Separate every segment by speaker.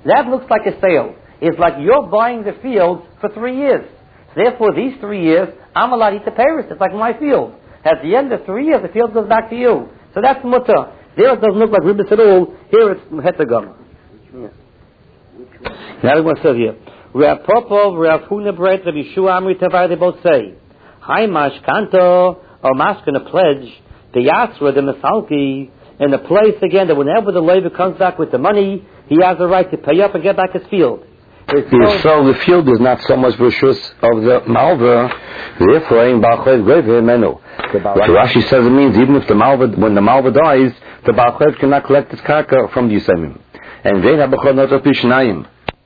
Speaker 1: That looks like a sale. It's like you're buying the field for 3 years. Therefore, these 3 years, I'm allowed to eat the peiros. It's like my field. At the end of 3 years, the field goes back to you. So that's mutter. There it doesn't look like ribbis at all. Here it's hetagam. Now the one says here, Rav Popov, Rav Huna Breit, Rav Yeshua Amri Tavar, they both say, Hai Mashkanto, or Mashkan, a pledge, the Yasra, the Mesalki, in a place again that whenever the labor comes back with the money, he has the right to pay up and get back his field.
Speaker 2: So the field is not so much rishus of the malva, therefore in Ba'achev Greve Menu. What Rashi says it means even if when the malva dies, the Ba'achev cannot collect his karka from the Yisemim. And then B'chor not a Pishnayim.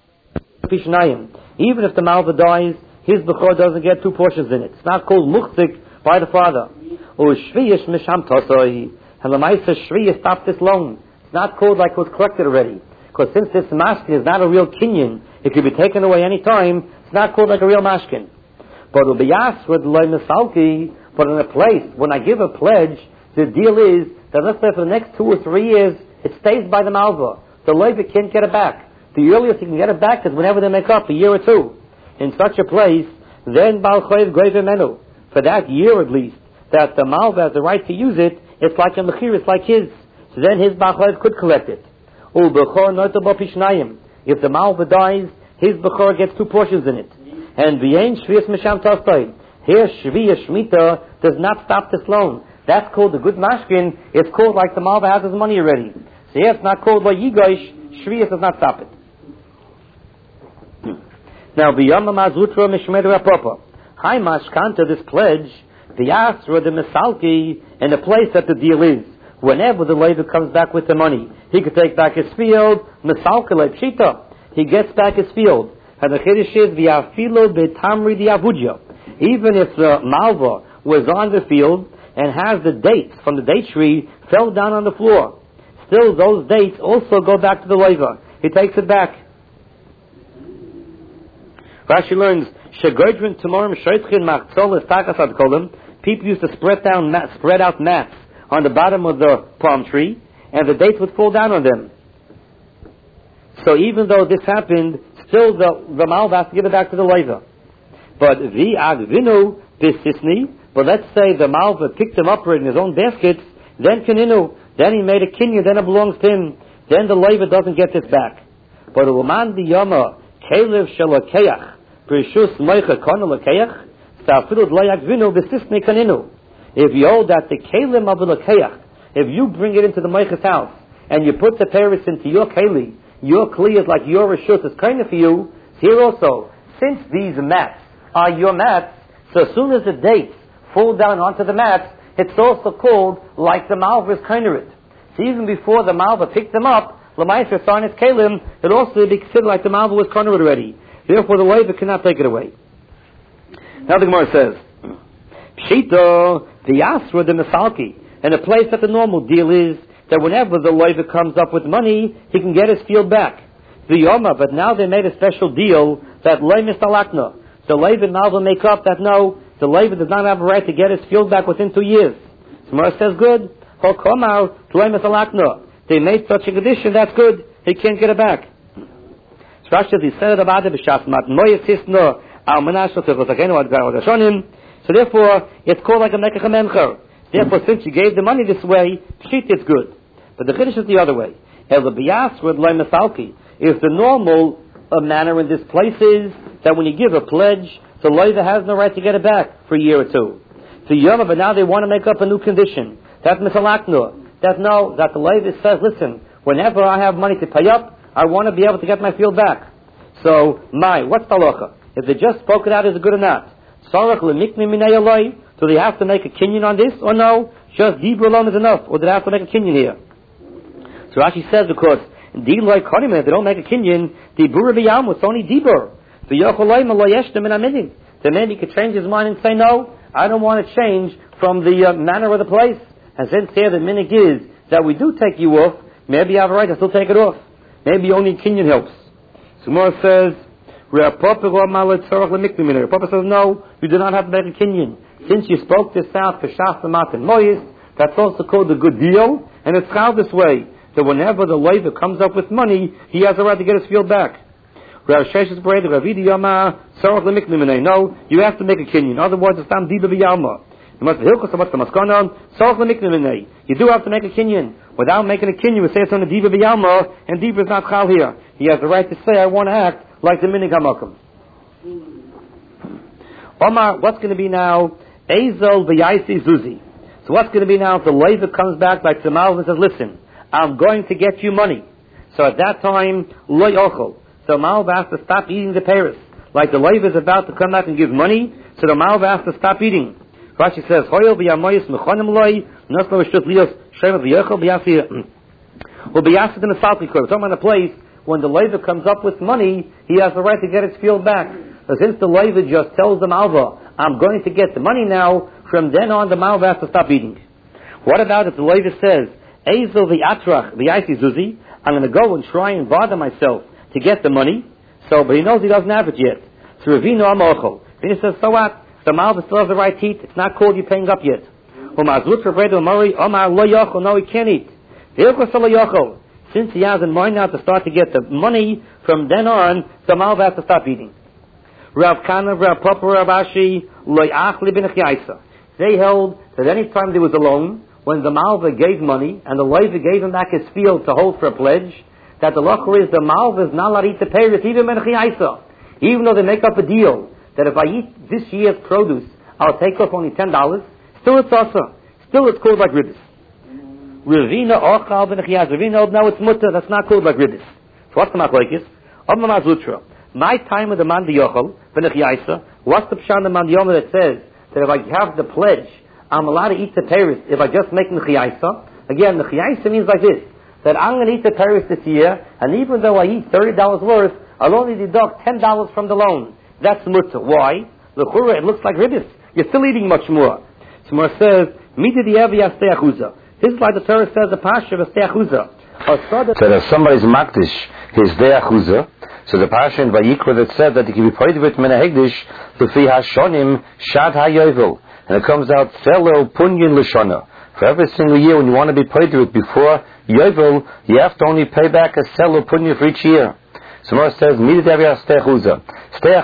Speaker 1: Even if the malva dies, his B'chor doesn't get 2 portions in it. It's not called muchzik by the father. Or Shviyish Misham Tosoi. And the Maisa Shviyish stopped this loan. It's not called like it was collected already. Because since this mashkin is not a real kinyan, it could be taken away any time, it's not called like a real mashkin. But ubiyas with loy misalki, but in a place, when I give a pledge, the deal is that let's say for the next 2 or 3 years, it stays by the malva. The loiva can't get it back. The earliest he can get it back is whenever they make up, a year or 2. In such a place, then Baal Choyev Greve Menu. For that year at least, that the malva has the right to use it, it's like a mechir, it's like his. So then his Baal Choyev could collect it. If the malva dies, his bechor gets 2 portions in it. And v'yein shviyas misham tastai. Here shviyas shmita does not stop this loan. That's called a good mashkin. It's called like the malva has his money already. So here it's not called by yigosh. Shviyas does not stop it. Now v'yam mazutra mishmedu apropa. Hai mashkanta, this pledge, the asra, the misalki, and the place that the deal is. Whenever the labor comes back with the money, he could take back his field, misalkele pshita. He gets back his field. And the chiddush is v'afilo betamri diavudya. Even if the malva was on the field and has the dates from the date tree fell down on the floor, still those dates also go back to the labor. He takes it back. Rashi learns shegodrin tomorrow shoytchin machzol estakas ad kolim. People used to spread out mats on the bottom of the palm tree, and the dates would fall down on them. So even though this happened, still the malva has to give it back to the leiva. But v'agvinu bisisni. But let's say the malva picked them up in his own baskets, then kaninu, then he made a kinyan, then it belongs to him. Then the leiva doesn't get this back. But uman diyama kelev shelakeach prishus meicha konu lakeach stafilud layagvinu bisisni kaninu. If you hold that the kelim of the lakeach, if you bring it into the meicha's house and you put the peiros into your keli, your kli is like your reshut is kind of for you. Here also, since these mats are your mats, so as soon as the dates fall down onto the mats, it's also called like the malva is kind of it. So even before the malva picked them up, l'maisa sign its kelim, it also be considered like the malva was kind of it already. Therefore, the leiva cannot take it away. Now the Gemara says, Pshita, the asra, the misalki, and the place that the normal deal is that whenever the leiva comes up with money, he can get his field back. The yoma, but now they made a special deal that lei mistalakna. The leiva and malva make up that no, the leiva does not have a right to get his field back within 2 years. Gemara says good. Hokomar lei mistalakna. They made such a condition, that's good. He can't get it back. So therefore, it's called like a mekach mencher. Therefore, since you gave the money this way, pshit is good. But the chiddush is the other way. Elabiyas with loy misalki. If the normal manner in this place is that when you give a pledge, the leiva has no right to get it back for a year or 2. The yoma, but now they want to make up a new condition. That's misalakna. That the leiva says, listen, whenever I have money to pay up, I want to be able to get my field back. So, what's the halacha? If they just spoke it out, is it good or not? Sarach lemikmi minei aloi. Do they have to make a kinyan on this, or no? Just dibur alone is enough, or do they have to make a kinyan here? So Rashi says, because diloi kodim, if they don't make a kinyan, dibur b'yam, it's only dibur. The yocholoi maloi yeshtem in aminin. Then maybe he could change his mind and say, no, I don't want to change from the manner of the place. And since here the minig is that we do take you off, maybe you have a right to still take it off. Maybe only kinyan helps. So Gemara says, Papa says, no, you do not have to make a kinyan. Since you spoke this out for Shas Mat and Moyes, that's also called a good deal, and it's how this way. that whenever the loiva comes up with money, he has the right to get his field back. No, you have to make a kinyan. In other words, it's tam diba b'yalma. You do have to make a kinyan. Without making a kinyan, we say it's on the diba b'yalma, and diba is not chal here. He has the right to say, I want to act like the minig hamakom. Omar, what's going to be now? Ezel v'yaisi zuzi. So what's going to be now if the loiva comes back like the Malva and says, listen, I'm going to get you money. So at that time, lo yochel. So Malva has to stop eating the paris. Like the loiva is about to come back and give money, so the Malva has to stop eating. Rashi says, Hoyel b'yamoyis mechonim loi, noslo v'shut lios, shemet v'yochel b'yasi, v'b'yasi the mesalki kor. We're talking about a place, when the loiva comes up with money, he has the right to get its field back. So since the loiva just tells the Malva, I'm going to get the money now, from then on the Malva has to stop eating. What about if the loiva says, Ezel v'atrach v'yaisi zuzi, I'm going to go and try and bother myself to get the money, but he knows he doesn't have it yet. So Ravina amochel. Ravina says, so what? The Malva still has the right to eat. It's not called you paying up yet. No, he can't eat. Since he has in mind now to start to get the money, from then on, the Malva has to stop eating. Rav Kana, Rav Papa, Rav Ashi, they held that any time there was a loan, when the Malva gave money, and the loiva gave him back his field to hold for a pledge, that the locher is the Malva is not allowed to eat the payers, even though they make up a deal, that if I eat this year's produce, I'll take off only $10, still it's also. Still it's called like ribbis. Ravina ochal v'nechiyaz. Ravina, no, it's mutter, that's not called like ribbis. So what's the machlokes? Omna mazutra. My time with the man diyochel v'nechiyasa. What's the pshan the man diyoma that says that if I have the pledge, I'm allowed to eat the peiros if I just make nechiyasa? Again, nechiyasa means like this, that I'm going to eat the peiros this year, and even though I eat $30 worth, I'll only deduct $10 from the loan. That's mutter. Why? L'chura, it looks like ribbis. You're still eating much more. So Mar says, Midi the Evi Asteachuza. This is like the Torah says, the Pasha of Asteachuza.
Speaker 2: So if somebody's makdish, his deachuza, so the Pasha in Vayikra that said that he can be paid with Mena Hegdish, Lefi Hashonim, Shad HaYovel. And it comes out, Fellow Punyin Lashona. For every single year when you want to be paid with before Yovel, you have to only pay back a Selo Punyin for each year. So Mar says, Midi the Evi Asteachuza. Even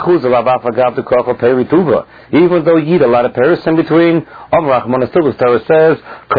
Speaker 2: though you eat a lot of paris in between, the Torah says,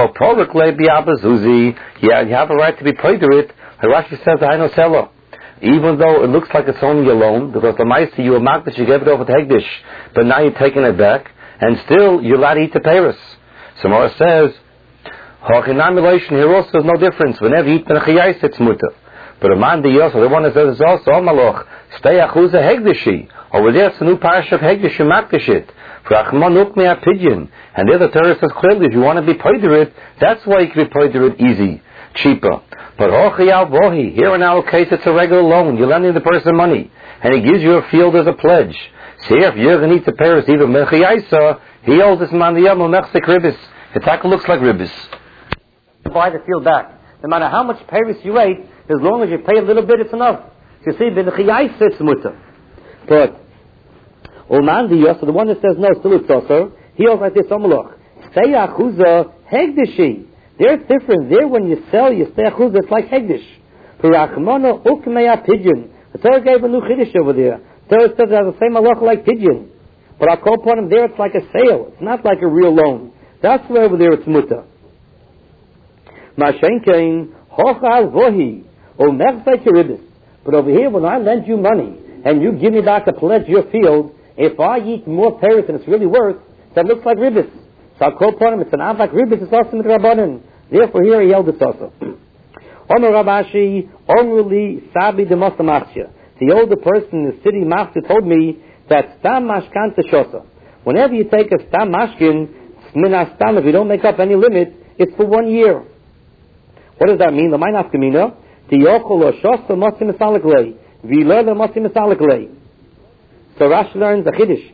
Speaker 2: you have a right to be paid to it. Rashi says, even though it looks like it's only a loan, because the Maisi, you were marked that you gave it over to Hegdish, but now you're taking it back, and still you're allowed to eat the paris. So Mora says, here also is no difference. Whenever you eat the Nechiyais, it's mutter. But a man the one that says also, Maloch, stay achuza hegdishi. Over there, it's a new parish of hegdishi makdishit. For achman ukme a pigeon. And the other Torah says clearly, if you want to be paid to it, that's why you can be paid to it easy, cheaper. But hochiyal bohi, here in our case, it's a regular loan. You're lending the person money, and he gives you a field as a pledge. See, if you're going to eat the paris, even mechiyaisa, he owes this man the yamal mechsik ribis. It looks like ribis.
Speaker 1: Buy the field back. No matter how much paris you ate, as long as you pay a little bit, it's enough. You see, b'nechiyais it's mutter. But Oman the one that says no, still it's also. He also like this Omalach. Stay achuza hegdishi. There's difference. There when you sell, you stay achuza. It's like hegdish. For Rachmana ukmeya pigeon. The Torah gave a new chiddush over there. The Torah says it has the same malach like pigeon. But I'll call upon him there. It's like a sale. It's not like a real loan. That's why over there it's mutter. Mashenkein hochal vohi. But over here, when I lend you money and you give me back a pledge your field, if I eat more paris than it's really worth, that looks like ribbis. So I'll call upon him. It's an avak ribbis. It's also with Rabbanan. Therefore, here he held it also. Omer Rabashi, Omruli Sabi de Mosamachya. The older person in the city master told me that Stam Mashkan Teshosa. Whenever you take a Stam Mashkin, Smina Stam, if you don't make up any limit, it's for 1 year. What does that mean? The Mainaf Kamina. So Rashi learns the Chiddush.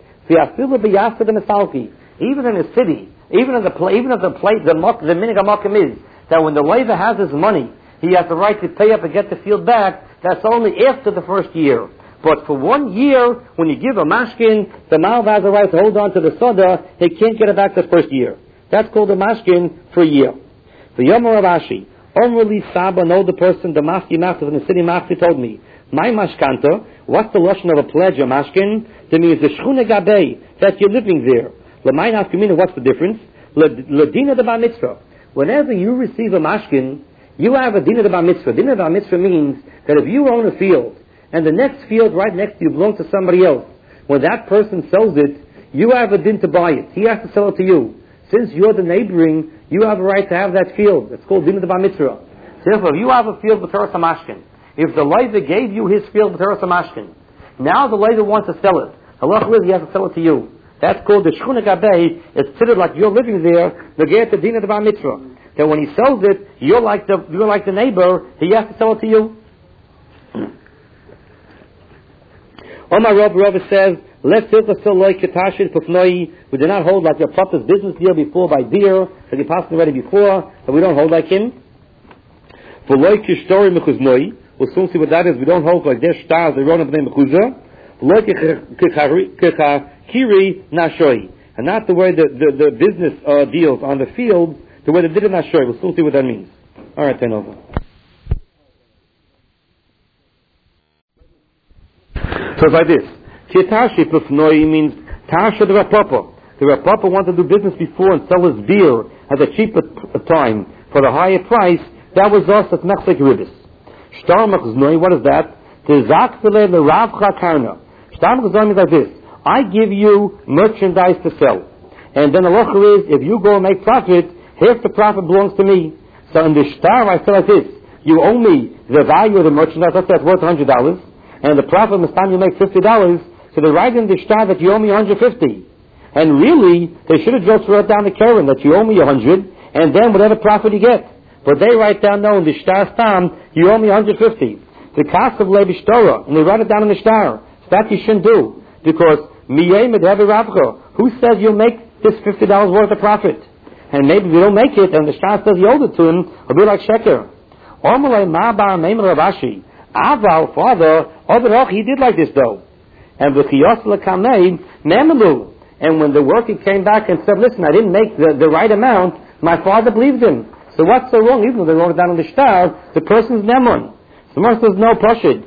Speaker 1: Even in a city, even if the minig hamakom is that when the loiva has his money, he has the right to pay up and get the field back. That's only after the first year. But for 1 year, when you give a mashkin, the malva has the right to hold on to the soda. He can't get it back the first year. That's called a mashkin for a year. The Yom Rav Ashi. Omrli Saba, an older person, the Mafti Mafti from the city Mafti told me, my mashkanta, what's the lashon of a pledge, a mashkin? That means the shchuna gabei, that you're living there. L'mayin afkamina, what's the difference? L'dina de bar mitzvah. Whenever you receive a mashkin, you have a dina de bar mitzvah. Dina de bar mitzvah means that if you own a field, and the next field right next to you belongs to somebody else, when that person sells it, you have a din to buy it. He has to sell it to you. Since you're the neighboring, you have a right to have that field. It's called dina de bar mitzvah. Therefore, if you have a field with Torah Samashkin, if the Leiva gave you his field with Torah Samashkin, now the Leiva wants to sell it. Allah he has to sell it to you. That's called the Shchuna Gabei. It's considered like you're living there. The Get the Dina de Bar Mitzvah. That when he sells it, you're like the neighbor. He has to sell it to you. Omar Rav says, "Let's still like Ketashit Pufnoi." We do not hold like your papa's business deal before by deer that he passed already before, but we don't hold like him. For Loi Kishtori Mechuznoi. We'll soon see what that is. We don't hold like their stars, they run up the name of Mechuzah. Kiri Nashoi. And not the way the business deals on the field, the way they did it Nashoi. We'll soon see what that means. Alright, then over. So it's like this. Kietashi Pufnoi means Tasha the Rapapa. The Rapapa wanted to do business before and sell his beer at a cheaper time for the higher price. That was us at Mechsek Ribis. Shtar Mechznoi, what is that? Tizakzele the Ravcha Karna. Shtar Mechznoi means like this. I give you merchandise to sell. And then the locher is, if you go and make profit, half the profit belongs to me. So in the shtar, I say like this. You owe me the value of the merchandise, let's say it's worth $100. And the profit, this time you make $50. So they write in the shtar that you owe me $150. And really, they should have just wrote down the Karen that you owe me $100, and then whatever profit you get. But they write down, no, in the shtar stam, you owe me $150. The cost of Levi Shtora, and they write it down in the shtar. So that you shouldn't do. Because, who says you'll make this $50 worth of profit? And maybe if you don't make it, and the shtar says you owe it to him, it'll be like sheker. Aval, father, he did like this though. And and when the worker came back and said, listen, I didn't make the right amount, my father believed him. So what's so wrong? Even though they wrote it down on the shtar, the person's Nemon. So much there's no pashid.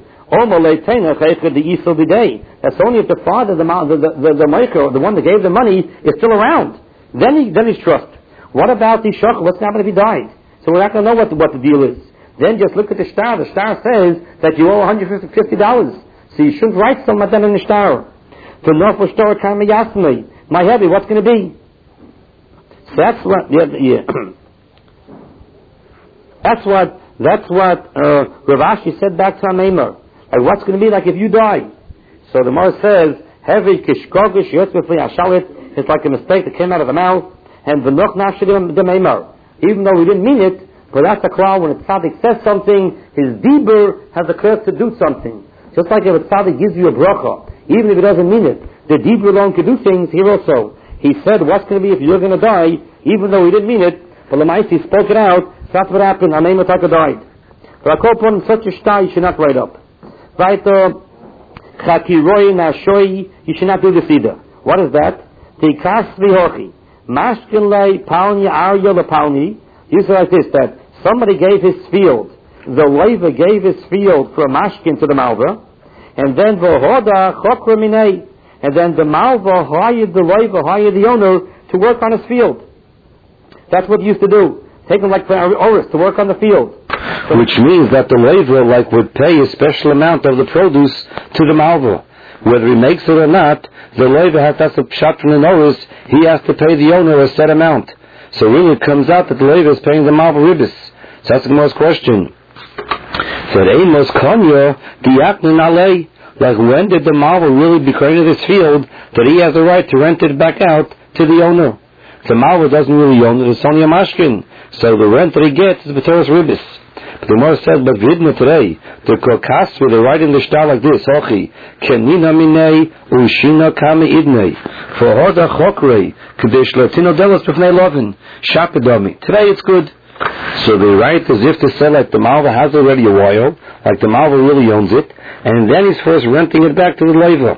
Speaker 1: That's only if the father, the maker, the one that gave the money, is still around. Then he's trust. What about the shach? What's going to happen if he died? So we're not going to know what the deal is. Then just look at the shtar. The shtar says that you owe $150. So you shouldn't write something like that in the shtar. To know for shtar karma yasmi. My heavy, what's going to be? So that's what. Yeah. That's what Rav Ashi said back to Amemar. Like what's going to be like if you die? So the Gemara says, heavy kishkogish yotzvefli ashalit. It's like a mistake that came out of the mouth. And v'noch nafshi the Amemar. Even though we didn't mean it, but that's a klal. When a tzaddik says something, his dibur has the curse to do something. Just like if a tzaddik gives you a bracha, even if he doesn't mean it, the dibur alone can do things. Here also, he said, what's going to be if you're going to die, even though he didn't mean it, but Lamaisi spoke it out. So that's what happened. Amei Mataka died. But I call upon such a shtar, you should not write up. Right? Chakiroi nashoi, you should not do this either. What is that? Tikas vihochi. Mashkin lei palni arya lepalni. You say like this, that somebody gave his field. The Leiva gave his field for a mashkin to the Malva. And then v'hoda chokra minei. And then the Malva hired the Leiva, hired the owner to work on his field. That's what he used to do. Take him like for Oris to work on the field. So
Speaker 2: which means that the Leiva would pay a special amount of the produce to the Malva. Whether he makes it or not, the Leiva has to pshat from the Oris, he has to pay the owner a set amount. So really it comes out that the Leiva is paying the Malva ribis. So that's the most question. Said Amos Kanya, Diaknin Alei. Like when did the Malva really become this field that he has the right to rent it back out to the owner? The Malva doesn't really own it, it's only a mashkin. So the rent that he gets is B'toras Ribis. But the Gemara says, but Vidna today, the Kokasvi, they write in the shtar like this, Ochi, Kenina Minei, Ushina Kami Idnei, for Hoda Chokrei, Kadesh Latino Delos B'fnei Lovin, Shapadomi. Today it's good. So they write as if to say like the Malva has already a while, like the Malva really owns it, and then he's first renting it back to the Leiva.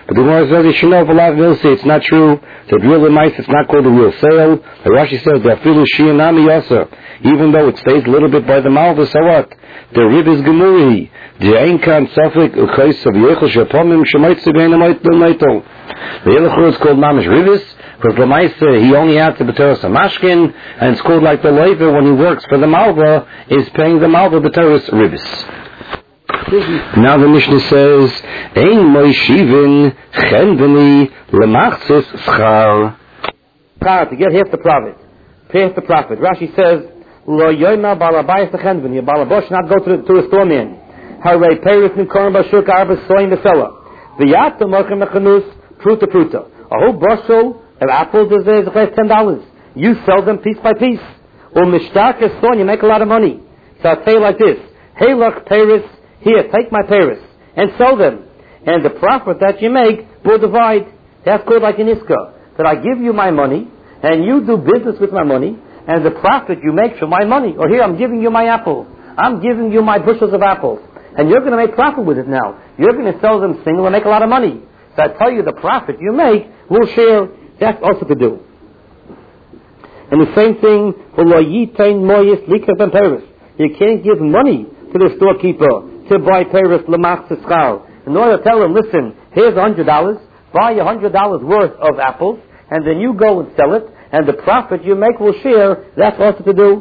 Speaker 2: But the Gemara says you should know if a lot of say it's not true. That real mice, it's not called a real sale. The Rashi says that filu shianami yasa, even though it stays a little bit by the malva, so what? The rib is gemuri. The einkan safik uchais of yechol shapomim shemait sebeinamayt l'mayto. The yelachur is called mamish ribis because the mice he only had to b'teros a mashkin, and it's called like the leiver when he works for the malva is paying the malva b'teros ribis. Now the Mishnah says, Ein moishivin chendeni lemachtzis schar.
Speaker 1: To get half the profit. Pay half the profit. Rashi says, Lo yoyma balabayas chendeni. Your balabosh not go to a storeman. Haray peris nikorim bashuk arbas soyin besela. V'yata mochem mechanus pruta pruta. A whole bushel of apples is $10. You sell them piece by piece. Mishtak is soyin, you make a lot of money. So I'll tell you like this. Hey look, peris, here, take my paris and sell them. And the profit that you make, we'll divide. That's called like an iska. That I give you my money, and you do business with my money, and the profit you make from my money. Or here, I'm giving you my apples. I'm giving you my bushels of apples. And you're going to make profit with it now. You're going to sell them single and make a lot of money. So I tell you, the profit you make, we'll share. That's also to do. And the same thing for lo yitain moyis likah ben paris. You can't give money to the storekeeper to buy paris lemach schar. In order to tell him, listen, here's $100, buy $100 worth of apples, and then you go and sell it, and the profit you make will share. That's also to do.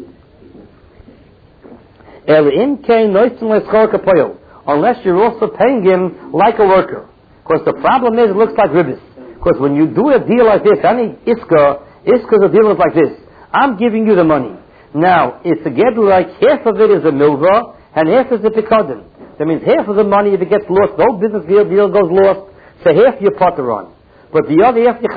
Speaker 1: Unless you're also paying him like a worker. Because the problem is, it looks like ribbis. Because when you do a deal like this, any iska's a deal like this. I'm giving you the money. Now, it's a get like half of it is a milva, and half is a pikadon. That means half of the money, if it gets lost, the whole business deal goes lost, so half you potter on. But the other half you